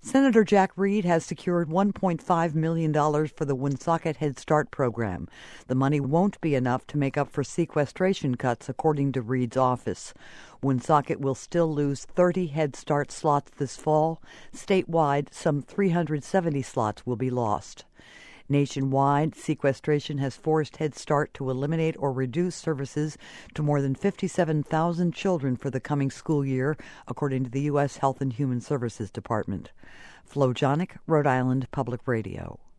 Senator Jack Reed has secured $1.5 million for the Woonsocket Head Start program. The money won't be enough to make up for sequestration cuts, according to Reed's office. Woonsocket will still lose 30 Head Start slots this fall. Statewide, some 370 slots will be lost. Nationwide, sequestration has forced Head Start to eliminate or reduce services to more than 57,000 children for the coming school year, according to the U.S. Health and Human Services Department. Flo Jonick, Rhode Island Public Radio.